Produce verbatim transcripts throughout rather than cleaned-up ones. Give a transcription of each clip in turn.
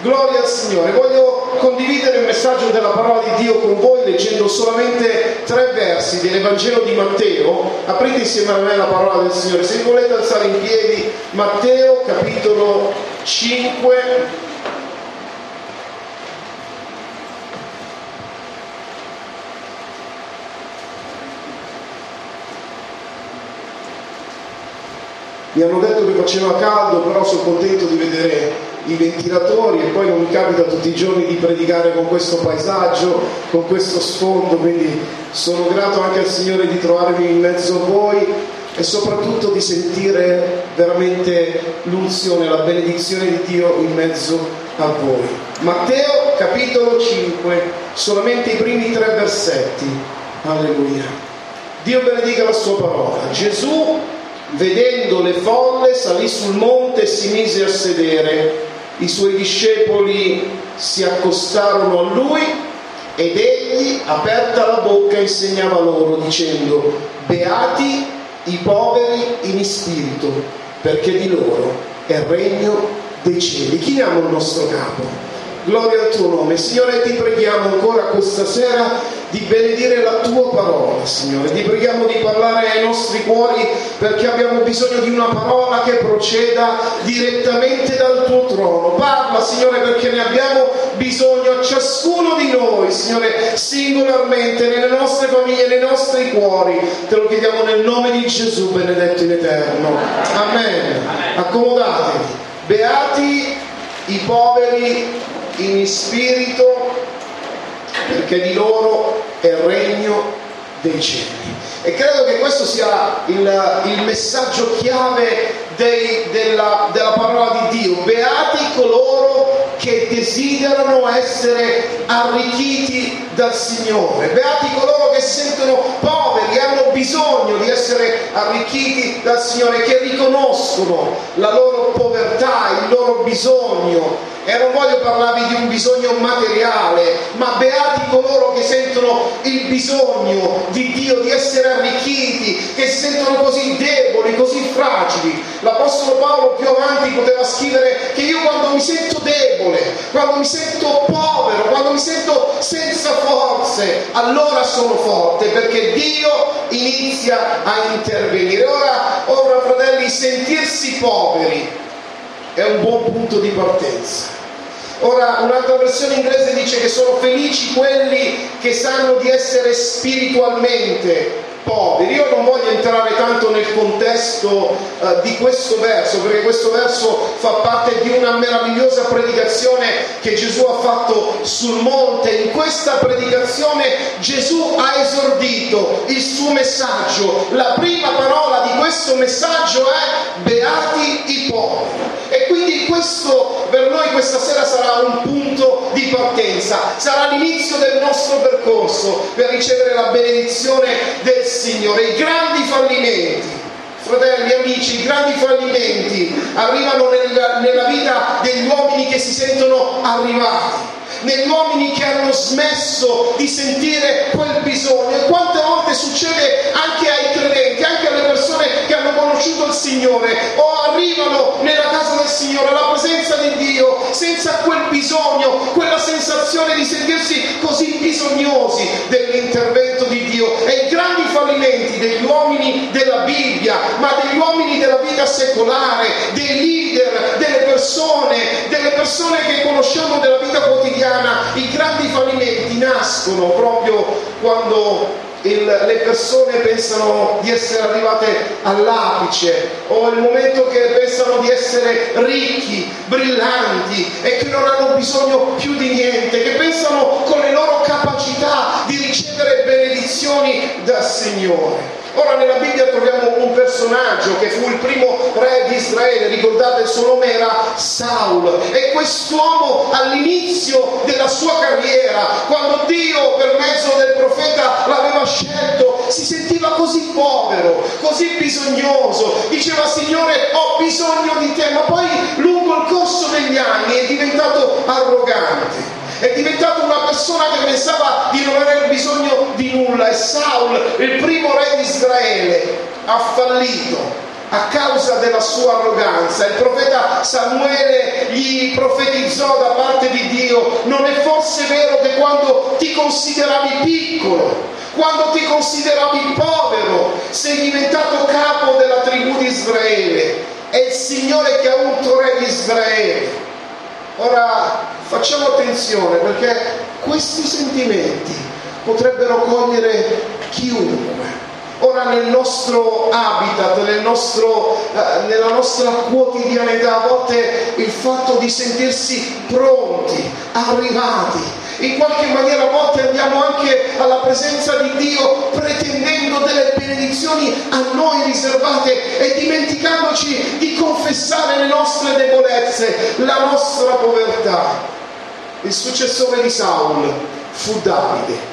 Gloria al Signore. Voglio condividere il messaggio della parola di Dio con voi leggendo solamente tre versi dell'Evangelo di Matteo. Aprite insieme a me la parola del Signore. Se volete alzare in piedi, Matteo capitolo cinque. Mi hanno detto che faceva caldo, però sono contento di vedere i ventilatori e poi non mi capita tutti i giorni di predicare con questo paesaggio, con questo sfondo, quindi sono grato anche al Signore di trovarmi in mezzo a voi e soprattutto di sentire veramente l'unzione, la benedizione di Dio in mezzo a voi. Matteo capitolo cinque, solamente i primi tre versetti. Alleluia. Dio benedica la sua parola. Gesù, vedendo le folle, salì sul monte e si mise a sedere. I suoi discepoli si accostarono a lui ed egli, aperta la bocca, insegnava loro dicendo: beati i poveri in spirito, perché di loro è il regno dei cieli. Chiniamo il nostro capo. Gloria al tuo nome. Signore, ti preghiamo ancora questa sera di benedire la tua parola, Signore. Ti preghiamo di parlare ai nostri cuori, perché abbiamo bisogno di una parola che proceda direttamente dal tuo trono. Parla, Signore, perché ne abbiamo bisogno a ciascuno di noi, Signore, singolarmente, nelle nostre famiglie, nei nostri cuori. Te lo chiediamo nel nome di Gesù, benedetto in eterno. Amen. Accomodatevi. Beati i poveri in spirito, perché di loro è il regno dei cieli. E credo che questo sia il, il messaggio chiave dei, della, della parola di Dio. Beati coloro che desiderano essere arricchiti dal Signore. Beati coloro che si sentono poveri, hanno bisogno di essere arricchiti dal Signore, che riconoscono la loro povertà, il loro bisogno. E non voglio parlarvi di un bisogno materiale, ma beati coloro che sentono il bisogno di Dio, di essere arricchiti, che si sentono così deboli, così fragili. L'Apostolo Paolo più avanti poteva scrivere che io quando mi sento debole, quando mi sento povero, quando mi sento senza forze, allora sono forte, perché Dio inizia a intervenire. Ora, ora fratelli, sentirsi poveri è un buon punto di partenza. Ora, un'altra versione inglese dice che sono felici quelli che sanno di essere spiritualmente poveri. Io non voglio entrare tanto nel contesto uh, di questo verso, perché questo verso fa parte di una meravigliosa predicazione che Gesù ha fatto sul monte. In questa predicazione Gesù ha esordito il suo messaggio. La prima parola di questo messaggio è: beati i poveri. E quindi questo per noi questa sera sarà un punto di partenza, sarà l'inizio del nostro percorso per ricevere la benedizione del Signore. I grandi fallimenti, fratelli, amici, i grandi fallimenti arrivano nella, nella vita degli uomini che si sentono arrivati, negli uomini che hanno smesso di sentire quel bisogno. E quante volte succede anche ai credenti, anche alle persone che hanno conosciuto il Signore o arrivano nella casa del Signore, alla presenza di Dio, senza quel bisogno, quella sensazione di sentirsi così bisognosi dell'intervento di Dio. E i grandi fallimenti degli uomini della Bibbia, ma degli uomini della vita secolare, dei leader, delle persone, delle persone che conosciamo della vita quotidiana, i grandi fallimenti nascono proprio quando il, le persone pensano di essere arrivate all'apice, o il momento che pensano di essere ricchi, brillanti e che non hanno bisogno più di niente, che pensano con le loro capacità di ricevere benedizioni dal Signore. Ora nella Bibbia troviamo un personaggio che fu il primo re di Israele, ricordate il suo nome era Saul, e quest'uomo all'inizio della sua carriera, quando Dio per mezzo del profeta l'aveva scelto, si sentiva così povero, così bisognoso, diceva: Signore, ho bisogno di te, ma poi lungo il corso degli anni è diventato arrogante. È diventato una persona che pensava di non avere bisogno di nulla. E Saul, il primo re di Israele, ha fallito a causa della sua arroganza. Il profeta Samuele gli profetizzò da parte di Dio: non è forse vero che quando ti consideravi piccolo, quando ti consideravi povero, sei diventato capo della tribù di Israele? È il Signore che ha unto re di Israele. Ora facciamo attenzione, perché questi sentimenti potrebbero cogliere chiunque. Ora nel nostro habitat, nel nostro, eh, nella nostra quotidianità, a volte il fatto di sentirsi pronti, arrivati, in qualche maniera a volte andiamo anche alla presenza di Dio pretendendo delle benedizioni a noi riservate e dimenticandoci di confessare le nostre debolezze, la nostra povertà. Il successore di Saul fu Davide.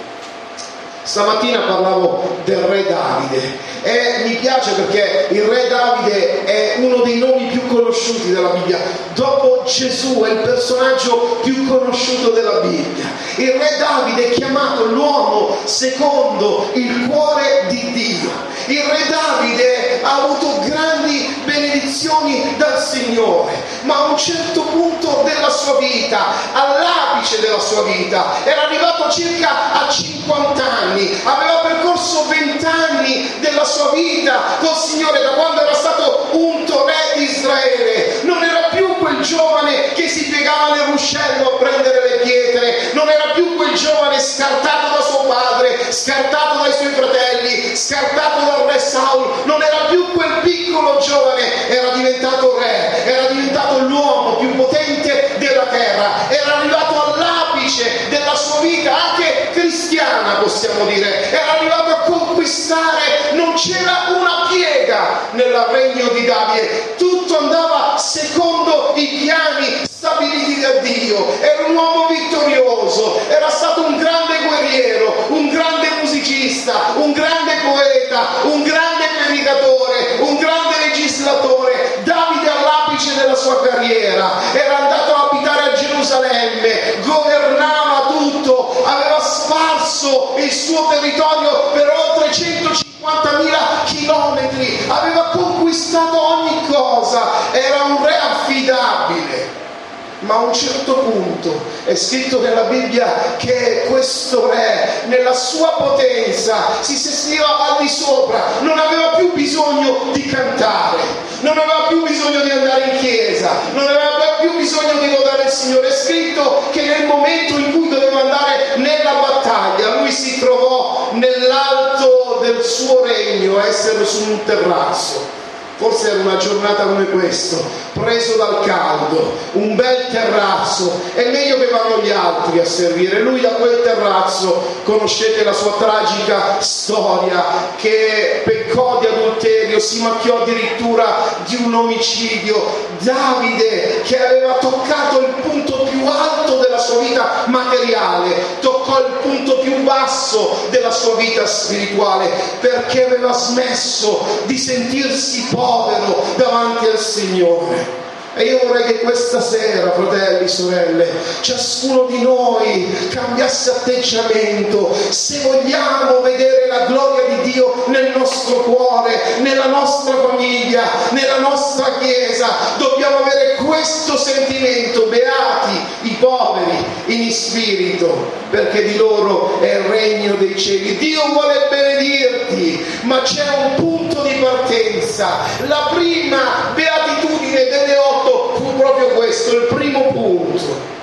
Stamattina parlavo del re Davide e mi piace perché il re Davide è uno dei nomi più conosciuti della Bibbia. Dopo Gesù è il personaggio più conosciuto della Bibbia. Il re Davide è chiamato l'uomo secondo il cuore di Dio. Il re Davide ha avuto grandi benedizioni dal Signore, ma a un certo punto della sua vita, all'apice della sua vita, era arrivato circa a cinquanta anni, aveva percorso venti anni della sua vita col Signore, da quando era stato unto re di Israele. Non era più quel giovane che si piegava nel ruscello a prendere le pietre, non era più quel giovane scartato da suo padre, scartato dai suoi fratelli, scartato dal re Saul, non era più quel piccolo giovane, era diventato re, era diventato l'uomo più potente della terra, era arrivato all'apice della sua vita, anche cristiana possiamo dire, era arrivato a conquistare, non c'era una piega nel regno di Davide, tutto andava secondo i piani stabiliti da Dio. Era un uomo vittorioso, era stato un grande guerriero, un grande musicista, un grande poeta, un grande predicatore, un grande legislatore. Davide all'apice della sua carriera era andato a abitare a Gerusalemme, governava tutto, aveva sparso il suo territorio per oltre centocinquantamila chilometri, aveva conquistato ogni cosa, era un re affidabile. Ma a un certo punto è scritto nella Bibbia che questo re, nella sua potenza, si sentiva al di sopra, non aveva più bisogno di cantare, non aveva più bisogno di andare in chiesa, non aveva più bisogno di lodare il Signore. È scritto che nel momento in cui doveva andare nella battaglia, lui si trovò nell'alto del suo regno a essere su un terrazzo. Forse era una giornata come questa, preso dal caldo, un bel terrazzo, è meglio che vanno gli altri a servire. Lui da quel terrazzo, conoscete la sua tragica storia, che peccò di adulterio, si macchiò addirittura di un omicidio. Davide, che aveva toccato il punto più alto della sua vita materiale, toccò il punto più basso della sua vita spirituale, perché aveva smesso di sentirsi povero davanti al Signore. E io vorrei che questa sera, fratelli, sorelle, ciascuno di noi cambiasse atteggiamento. Se vogliamo vedere la gloria di Dio nel nostro cuore, nella nostra famiglia, nella nostra chiesa, dobbiamo avere questo sentimento: beati i poveri in spirito, perché di loro è il regno dei cieli. Dio vuole benedirti, ma c'è un punto di partenza. La prima beatitudine delle otto fu proprio questo, il primo punto.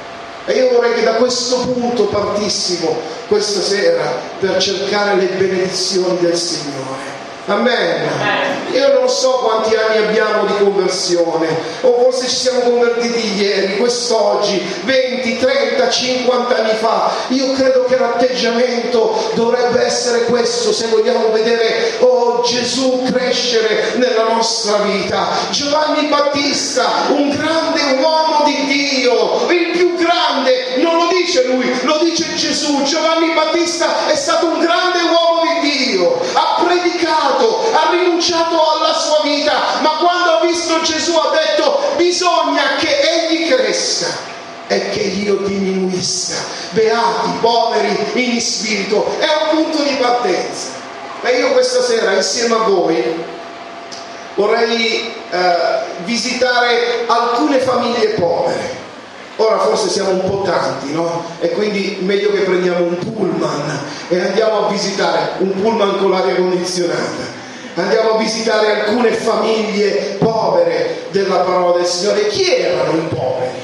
E io vorrei che da questo punto partissimo questa sera per cercare le benedizioni del Signore. Amen. Io non so quanti anni abbiamo di conversione, o forse ci siamo convertiti ieri, quest'oggi, venti, trenta, cinquanta anni fa. Io credo che l'atteggiamento dovrebbe essere questo, se vogliamo vedere oh Gesù crescere nella nostra vita. Giovanni Battista, un grande uomo di Dio, il più grande, non lo dice lui, lo dice Gesù. Giovanni Battista è stato un grande uomo di Dio, ha predicato, ha rinunciato alla sua vita, ma quando ha visto Gesù ha detto: bisogna che egli cresca e che io diminuisca. Beati i poveri in spirito, è un punto di partenza. E io questa sera insieme a voi vorrei eh, visitare alcune famiglie povere. Ora forse siamo un po' tanti, no? E quindi meglio che prendiamo un pullman e andiamo a visitare un pullman con l'aria condizionata. Andiamo a visitare alcune famiglie povere della parola del Signore. Chi erano i poveri?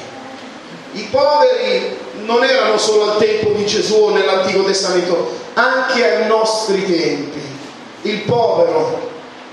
I poveri non erano solo al tempo di Gesù nell'Antico Testamento, anche ai nostri tempi. Il povero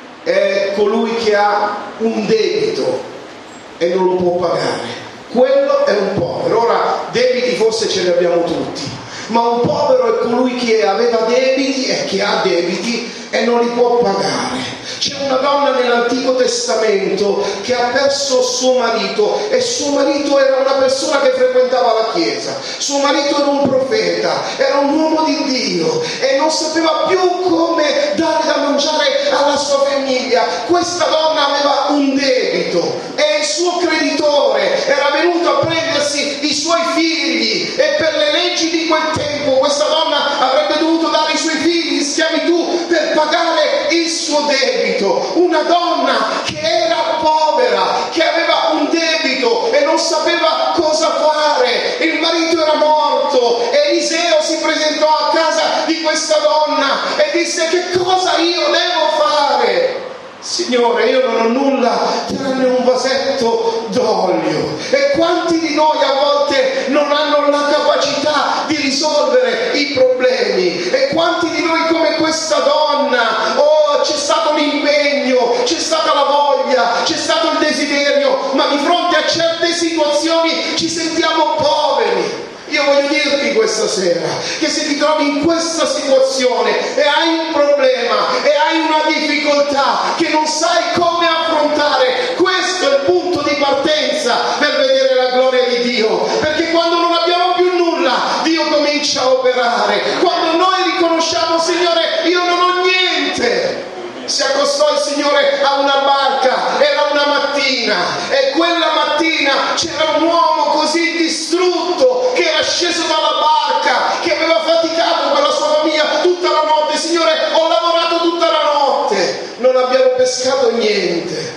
è colui che ha un debito e non lo può pagare. Quello è un povero. Ora, debiti forse ce li abbiamo tutti, ma un povero è colui che aveva debiti e che ha debiti e non li può pagare. C'è una donna nell'Antico Testamento che ha perso suo marito e suo marito era una persona che frequentava la chiesa, suo marito era un profeta, era un uomo di Dio e non sapeva più come dare da mangiare alla sua famiglia. Questa donna aveva un debito e il suo creditore era venuto a prendersi i suoi figli e per le leggi di quel tempo questa donna avrebbe dovuto dare i suoi figli in schiavitù per pagare il suo debito. Una donna che era povera, che aveva un debito e non sapeva cosa fare. Il marito era morto. Eliseo si presentò a casa di questa donna e disse: che cosa io devo fare? Signore, io non ho nulla tranne un vasetto d'olio. E quanti di noi a volte non hanno la capacità di risolvere i problemi? E quanti di noi come questa donna, oh, c'è stato l'impegno, c'è stata la voglia, c'è stato il desiderio, ma di fronte a certe situazioni ci sentiamo poveri. Io voglio dirti questa sera che se ti trovi in questa situazione e hai un problema e hai una difficoltà che non sai come affrontare, questo è il punto di partenza per vedere la gloria di Dio, perché quando non abbiamo più nulla Dio comincia a operare. Quando noi riconosciamo: Signore, io non ho niente. Si accostò il Signore a una barca, era una mattina e quella mattina c'era un uomo così distrutto che era sceso dalla barca, che aveva faticato per la sua famiglia tutta la notte. Signore, ho lavorato tutta la notte, non abbiamo pescato niente,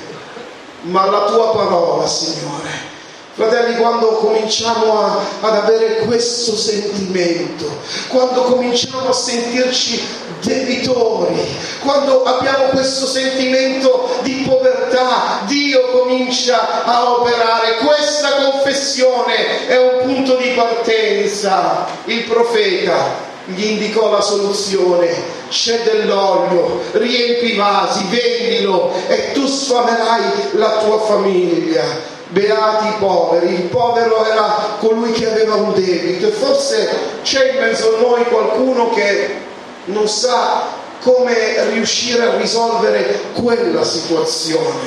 ma la tua parola, Signore. Fratelli, quando cominciamo a, ad avere questo sentimento, quando cominciamo a sentirci debitori, quando abbiamo questo sentimento di povertà, Dio comincia a operare. Questa confessione è un punto di partenza. Il profeta gli indicò la soluzione: c'è dell'olio, riempi i vasi, vendilo e tu sfamerai la tua famiglia. Beati i poveri. Il povero era colui che aveva un debito, e forse c'è in mezzo a noi qualcuno che non sa come riuscire a risolvere quella situazione.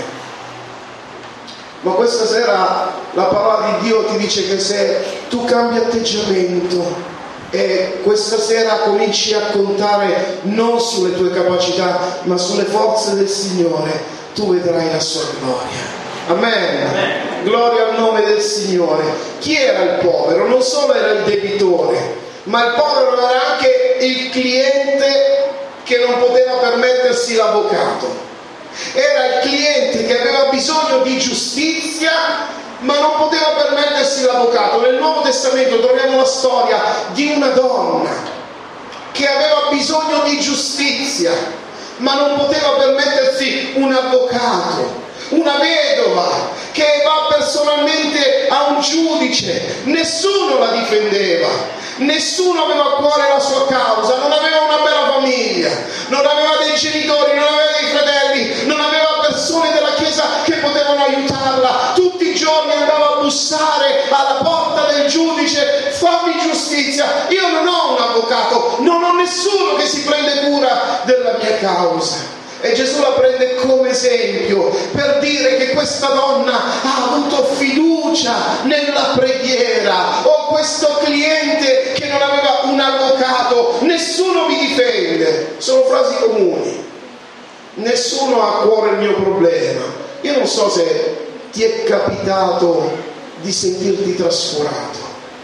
Ma questa sera la parola di Dio ti dice che se tu cambi atteggiamento e questa sera cominci a contare non sulle tue capacità ma sulle forze del Signore, tu vedrai la sua gloria. Amen. Amen. Gloria al nome del Signore. Chi era il povero? Non solo era il debitore, ma il povero era anche il cliente che non poteva permettersi l'avvocato. Era il cliente che aveva bisogno di giustizia ma non poteva permettersi l'avvocato. Nel Nuovo Testamento troviamo la storia di una donna che aveva bisogno di giustizia ma non poteva permettersi un avvocato. Una vedova che va personalmente a un giudice, nessuno la difendeva, nessuno aveva a cuore la sua causa, non aveva una bella famiglia, non aveva dei genitori, non aveva dei fratelli, non aveva persone della chiesa che potevano aiutarla. Tutti i giorni andava a bussare alla porta del giudice: fammi giustizia, io non ho un avvocato, non ho nessuno che si prende cura della mia causa. E Gesù la prende come esempio per dire che questa donna ha avuto fiducia nella preghiera. Ho questo cliente che non aveva un avvocato, nessuno mi difende. Sono frasi comuni. Nessuno ha a cuore il mio problema. Io non so se ti è capitato di sentirti trascurato.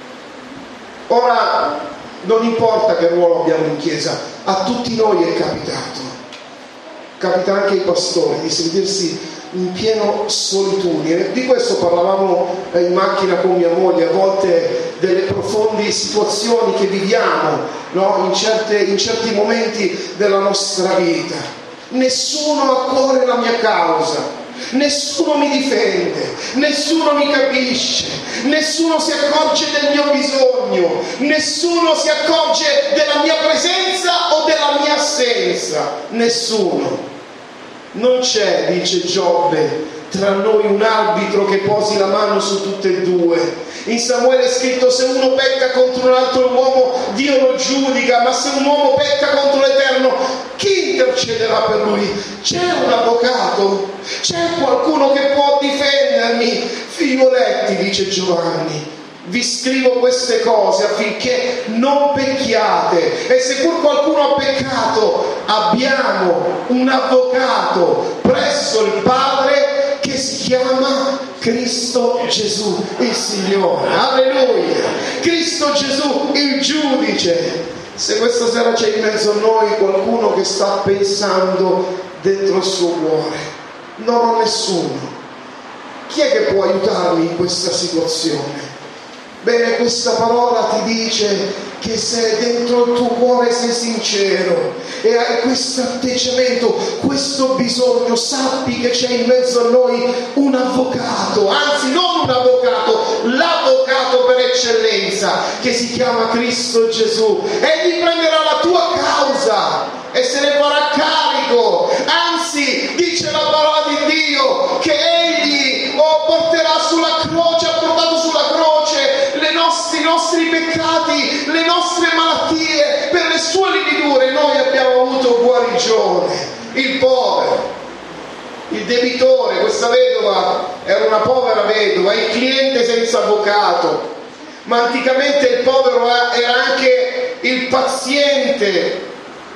Ora, non importa che ruolo abbiamo in chiesa, a tutti noi è capitato. capita anche ai pastori di sentirsi in pieno solitudine. Di questo parlavamo in macchina con mia moglie, a volte delle profonde situazioni che viviamo, no? in, certe, in certi momenti della nostra vita. Nessuno ha a cuore la mia causa, nessuno mi difende, nessuno mi capisce, nessuno si accorge del mio bisogno, nessuno si accorge della mia presenza o della mia assenza, nessuno. Non c'è, dice Giobbe, tra noi un arbitro che posi la mano su tutte e due. In Samuele è scritto: se uno pecca contro un altro uomo, Dio lo giudica, ma se un uomo pecca contro l'Eterno, chi intercederà per lui? C'è un avvocato? C'è qualcuno che può difendermi? Figlioletti, dice Giovanni, vi scrivo queste cose affinché non pecchiate, e se pur qualcuno ha peccato, abbiamo un avvocato presso il Padre che si chiama Cristo Gesù il Signore. Alleluia! Cristo Gesù il giudice. Se questa sera c'è in mezzo a noi qualcuno che sta pensando dentro il suo cuore: non ho nessuno, chi è che può aiutarmi in questa situazione? Bene, questa parola ti dice che se dentro il tuo cuore sei sincero e hai questo atteggiamento, questo bisogno, sappi che c'è in mezzo a noi un avvocato, anzi non un avvocato, l'avvocato per eccellenza, che si chiama Cristo Gesù. Egli prenderà la tua causa e se ne farà carico, anzi dice la parola di Dio che egli oh, porterà sulla croce, ha portato sulla croce le nostri, i nostri peccati, le nostre malattie, per le sue lividure noi abbiamo avuto guarigione. Il povero, il debitore, questa vedova era una povera vedova, il cliente senza avvocato, ma anticamente il povero era anche il paziente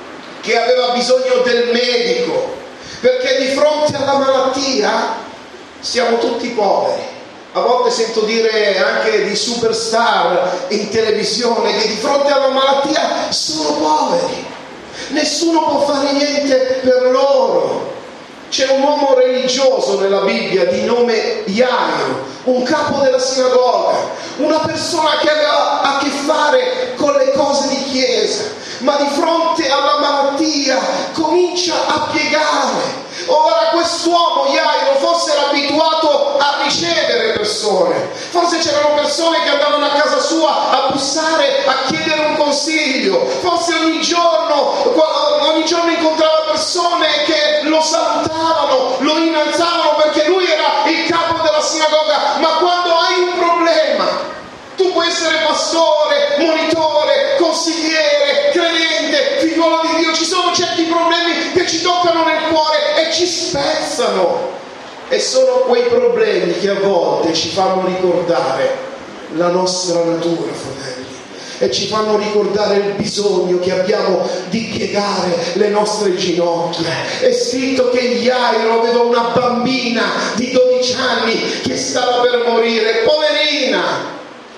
che aveva bisogno del medico, perché di fronte alla malattia siamo tutti poveri. A volte sento dire anche di superstar in televisione che di fronte alla malattia sono poveri, nessuno può fare niente per loro. C'è un uomo religioso nella Bibbia di nome Jairo, un capo della sinagoga, una persona che aveva a che fare con le cose di chiesa, ma di fronte alla malattia comincia a piegare. Ora quest'uomo Jairo forse era abituato a ricevere persone, forse c'erano persone che andavano a casa sua a bussare, a chiedere un consiglio, forse ogni giorno, ogni giorno incontrava persone che lo salutavano, lo innalzavano perché lui era il capo della sinagoga. Ma quando hai un problema, tu puoi essere pastore, monitore, consigliere, credente, figliolo di Dio, ci sono certi problemi che ci toccano nel cuore e ci spezzano, e sono quei problemi che a volte ci fanno ricordare la nostra natura, fratelli, e ci fanno ricordare il bisogno che abbiamo di piegare le nostre ginocchia. È scritto che Jairo aveva una bambina di dodici anni che stava per morire, poverina.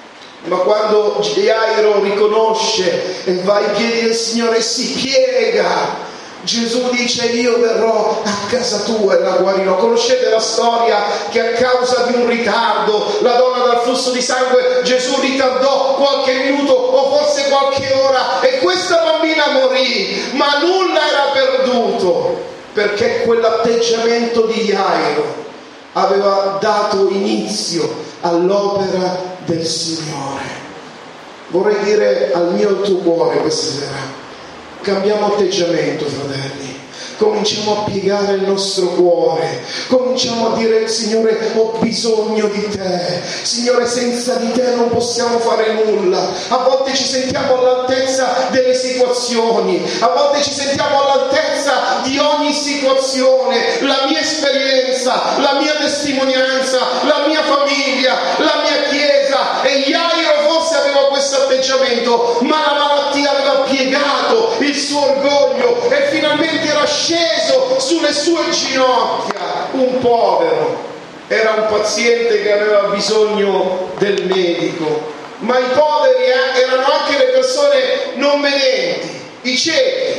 Ma quando Jairo riconosce e va ai piedi del Signore e si piega, Gesù dice: io verrò a casa tua e la guarirò. Conoscete la storia che a causa di un ritardo la donna dal flusso di sangue, Gesù ritardò qualche minuto o forse qualche ora e questa bambina morì, ma nulla era perduto, perché quell'atteggiamento di Jairo aveva dato inizio all'opera del Signore. Vorrei dire al mio e al tuo cuore questa sera: cambiamo atteggiamento, fratelli, cominciamo a piegare il nostro cuore, cominciamo a dire: Signore, ho bisogno di te, Signore, senza di te non possiamo fare nulla. A volte ci sentiamo all'altezza delle situazioni, a volte ci sentiamo all'altezza di ogni situazione, la mia esperienza, la mia testimonianza, la mia famiglia, la mia chiesa. E Jairo forse aveva questo atteggiamento, ma la malattia aveva piegato il suo orgoglio e finalmente era sceso sulle sue ginocchia. Un povero, era un paziente che aveva bisogno del medico, ma i poveri erano anche le persone non vedenti, i ciechi.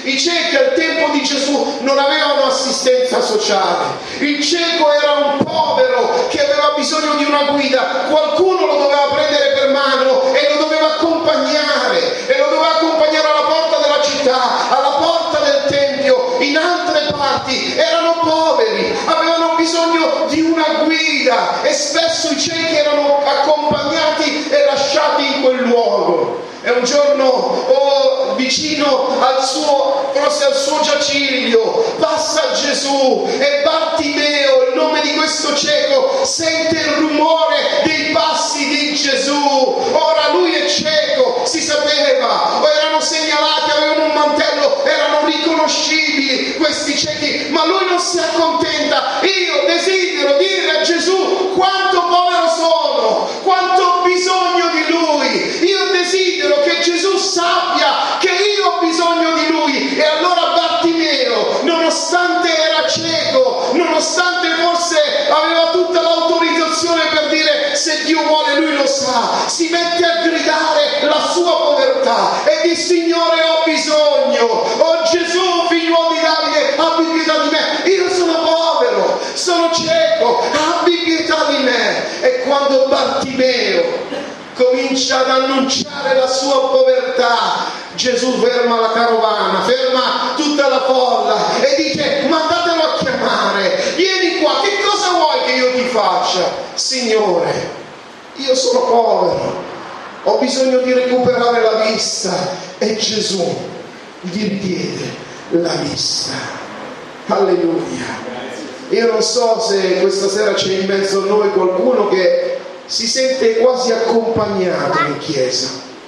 I ciechi al tempo di Gesù non avevano assistenza sociale. Il cieco era un povero che aveva bisogno di una guida, qualcuno lo doveva prendere per mano e lo doveva accompagnare, e lo doveva accompagnare alla porta della città, alla porta del tempio. In altre parti erano poveri, avevano bisogno di una guida, e spesso i ciechi erano accompagnati e lasciati in quel luogo. E un giorno, oh, vicino al suo, forse al suo giaciglio, passa Gesù, e Bartimeo, il nome di questo cieco, sente il rumore dei passi di Gesù. Ora lui è cieco, si sapeva, o erano segnalati, avevano un mantello, erano riconoscibili questi ciechi, ma lui non si accontenta. Io desidero dire a Gesù quanto povero sono, quanto ho bisogno di lui. Io desidero che Gesù sappia che io ho bisogno di lui. E allora Bartimeo, nonostante era cieco, nonostante forse aveva tutta l'autorizzazione per dire se Dio vuole lui lo sa, si mette a gridare la sua povertà e dice: Signore, ho bisogno, oh Gesù, figlio di Davide, abbi pietà di me, io sono povero, sono cieco, abbi pietà di me. E quando Bartimeo comincia ad annunciare la sua povertà, Gesù ferma la carovana, ferma tutta la folla e dice: mandatelo a chiamare, vieni qua, che cosa vuoi che io ti faccia? Signore, io sono povero, ho bisogno di recuperare la vista. E Gesù gli ridiede la vista. Alleluia. Io non so se questa sera c'è in mezzo a noi qualcuno che si sente quasi accompagnato in chiesa.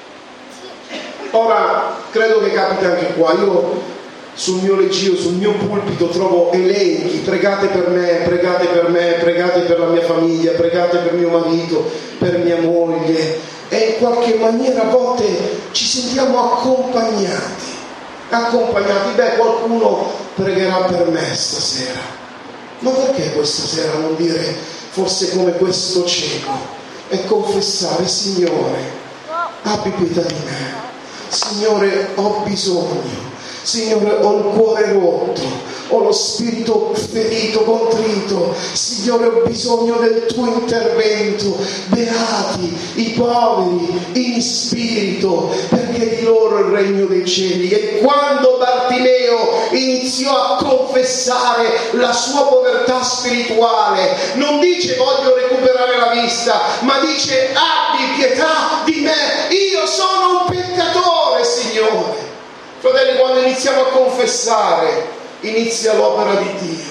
Ora, credo che capita anche qua. Io sul mio leggio, sul mio pulpito trovo elenchi: pregate per me, pregate per me, pregate per la mia famiglia, pregate per mio marito, per mia moglie. E in qualche maniera a volte ci sentiamo accompagnati. Accompagnati, beh, qualcuno pregherà per me stasera. Ma perché questa sera non dire forse come questo cieco e confessare: Signore, abbi pietà di me, Signore, ho bisogno, Signore, ho il cuore rotto, ho lo spirito ferito, contrito, Signore, ho bisogno del tuo intervento. Beati i poveri in spirito, perché di loro è il regno dei cieli. E quando Bartimeo iniziò a confessare la sua povertà spirituale, non dice voglio recuperare la vista, ma dice abbi pietà di me, io sono un peccatore, Signore. Fratelli, quando iniziamo a confessare, inizia l'opera di Dio.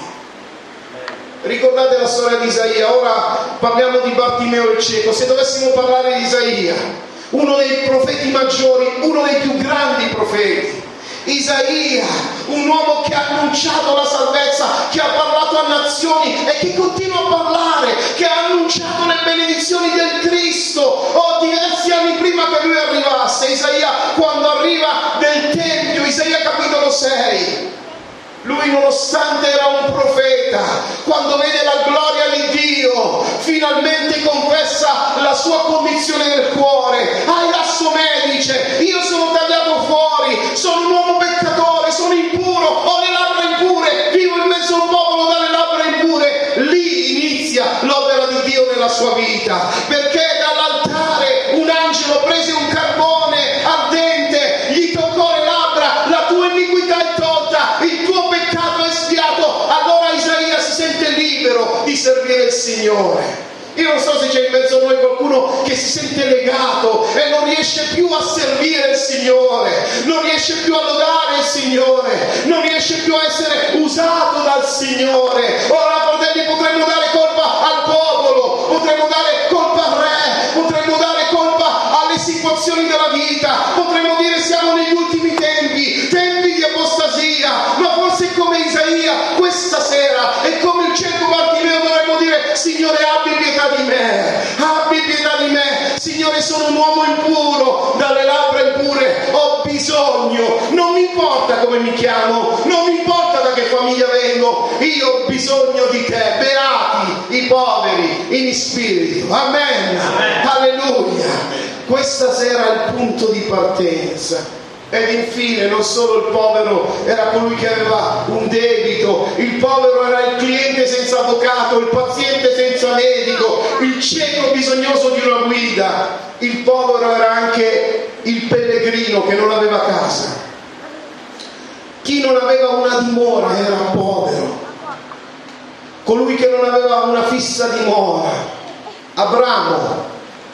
Ricordate la storia di Isaia? Ora parliamo di Bartimeo il cieco. Se dovessimo parlare di Isaia, uno dei profeti maggiori, uno dei più grandi profeti, Isaia, un uomo che ha annunciato la salvezza, che ha parlato a nazioni e che continua a parlare, che ha annunciato le benedizioni del Cristo, oh, diversi anni prima che lui arrivasse. Isaia, quando arriva del Tempio, Isaia capitolo sei, lui, nonostante era un profeta, quando vede la gloria di Dio, finalmente confessa la sua condizione del cuore. Aiasso me, dice: io sono tagliato fuori, sono un uomo peccatore, sono impuro, ho le labbra impure, vivo in mezzo a un popolo dalle labbra impure. Lì inizia l'opera di Dio nella sua vita, perché dall'altare un angelo prese un carbone ardente, gli toccò le labbra: la tua iniquità è tolta, il tuo peccato è espiato. Allora Isaia si sente libero di servire il Signore. Io non so se c'è in mezzo a noi qualcuno che si sente legato e non riesce più a servire il Signore, non riesce più a lodare il Signore, non riesce più a essere usato dal Signore. Ora, fratelli, potremmo dare colpa al popolo, potremmo dare colpa al re, potremmo dare colpa alle situazioni della vita, potremmo dire siamo negli ultimi tempi, tempi di apostasia, ma forse come Isaia questa sera e come il cieco Bartimeo dovremmo dire: Signore, abbi pietà di me, abbi pietà di me, Signore, sono un uomo impuro, dalle labbra impure, ho bisogno, non mi importa come mi chiamo, non mi importa da che famiglia vengo, io ho bisogno di te. Beati i poveri in spirito. Amen, Amen. Alleluia. Questa sera è il punto di partenza. Ed infine non solo il povero era colui che aveva un debito, il povero era il cliente senza avvocato, il paziente senza medico, il cieco bisognoso di una guida, il povero era anche il pellegrino che non aveva casa. Chi non aveva una dimora era povero, colui che non aveva una fissa dimora. Abramo,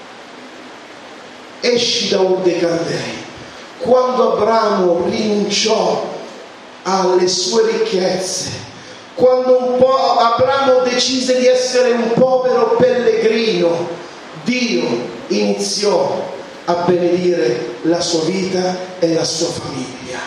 esci da Ur dei Caldei. Quando Abramo rinunciò alle sue ricchezze, quando un po' Abramo decise di essere un povero pellegrino, Dio iniziò a benedire la sua vita e la sua famiglia.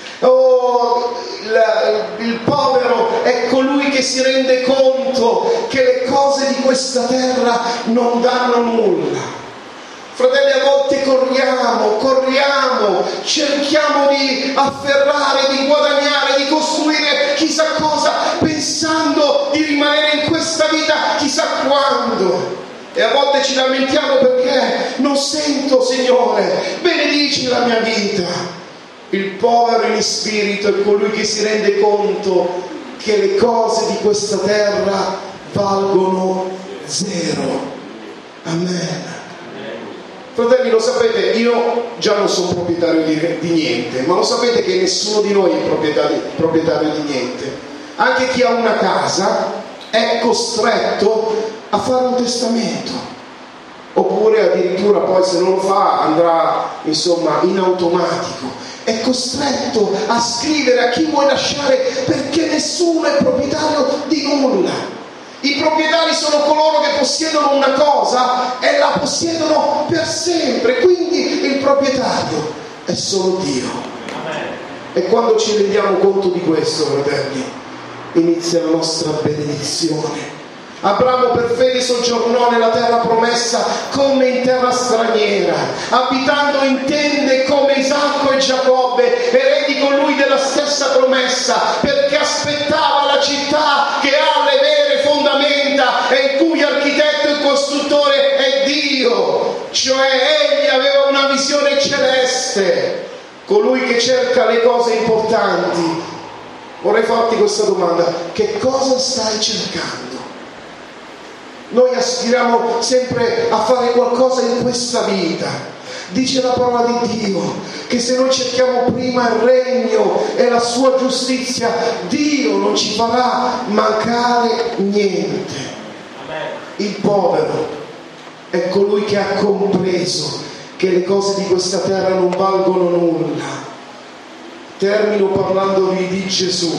Oh, la, il povero è colui che si rende conto che le cose di questa terra non danno nulla. Fratelli, a volte corriamo, corriamo, cerchiamo di afferrare, di guadagnare, di costruire chissà cosa, pensando di rimanere in questa vita chissà quando. E a volte ci lamentiamo perché non sento, Signore, benedici la mia vita. Il povero in spirito è colui che si rende conto che le cose di questa terra valgono zero. Amen. Fratelli, lo sapete, io già non sono proprietario di, di niente, ma lo sapete che nessuno di noi è proprietario, proprietario di niente. Anche chi ha una casa è costretto a fare un testamento, oppure addirittura poi se non lo fa andrà insomma in automatico. È costretto a scrivere a chi vuoi lasciare, perché nessuno è proprietario di nulla. I proprietari sono coloro che possiedono una cosa e la possiedono per sempre, quindi il proprietario è solo Dio. Amen. E quando ci rendiamo conto di questo, fratelli, inizia la nostra benedizione. Abramo per fede soggiornò nella terra promessa come in terra straniera, abitando in tende come Isacco e Giacobbe, eredi con lui della stessa promessa, perché aspettava la città che ha le vere fondamenta e il cui architetto e costruttore è Dio. Cioè egli aveva una visione celeste, colui che cerca le cose importanti. Vorrei farti questa domanda: che cosa stai cercando? Noi aspiriamo sempre a fare qualcosa in questa vita. Dice la parola di Dio che se noi cerchiamo prima il regno e la sua giustizia, Dio non ci farà mancare niente. Il povero è colui che ha compreso che le cose di questa terra non valgono nulla. Termino parlandovi di Gesù.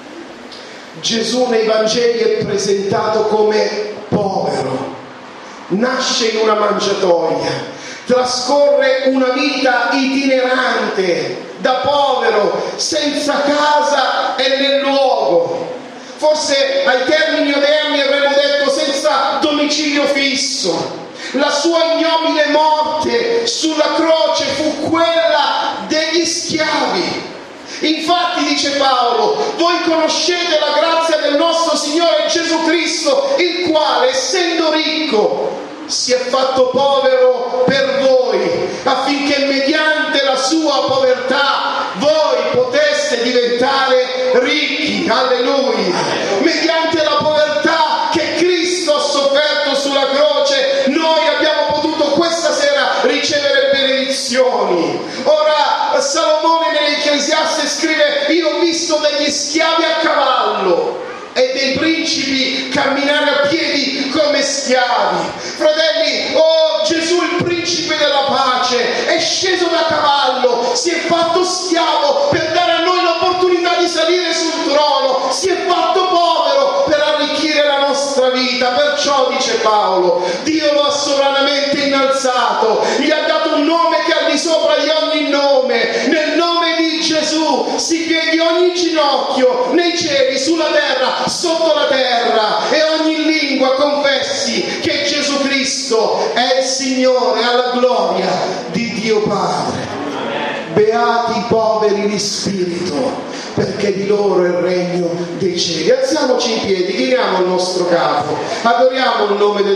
Gesù nei Vangeli è presentato come povero, nasce in una mangiatoia, trascorre una vita itinerante da povero, senza casa e nel luogo. Forse ai termini odierni avremmo detto senza domicilio fisso. La sua ignobile morte sulla croce fu quella degli schiavi. Infatti, dice Paolo, voi conoscete la grazia del nostro Signore Gesù Cristo, il quale, essendo ricco, si è fatto povero per voi, affinché mediante la sua povertà voi poteste diventare ricchi. Alleluia! Mediante la povertà che Cristo ha sofferto sulla croce, noi abbiamo potuto questa sera ricevere benedizioni. Ora Salomone nell'Ecclesiaste scrive: io ho visto degli schiavi a cavallo e dei principi camminare a piedi come schiavi. Fratelli, oh, Gesù il principe della pace è sceso da cavallo, si è fatto schiavo per dare a noi l'opportunità di salire sul trono, si è fatto povero per arricchire la nostra vita. Perciò dice Paolo, Dio lo ha sovranamente innalzato, gli ha dato un nome che è al di sopra di ogni nome. Nel nome di Gesù si pieghi ogni ginocchio nei cieli, sulla terra, sotto la terra, e ogni lingua confessi che Gesù Cristo è il Signore, alla gloria di Dio Padre. Beati i poveri di spirito, perché di loro è il regno dei cieli. Alziamoci in piedi, chiniamo il nostro capo, adoriamo il nome del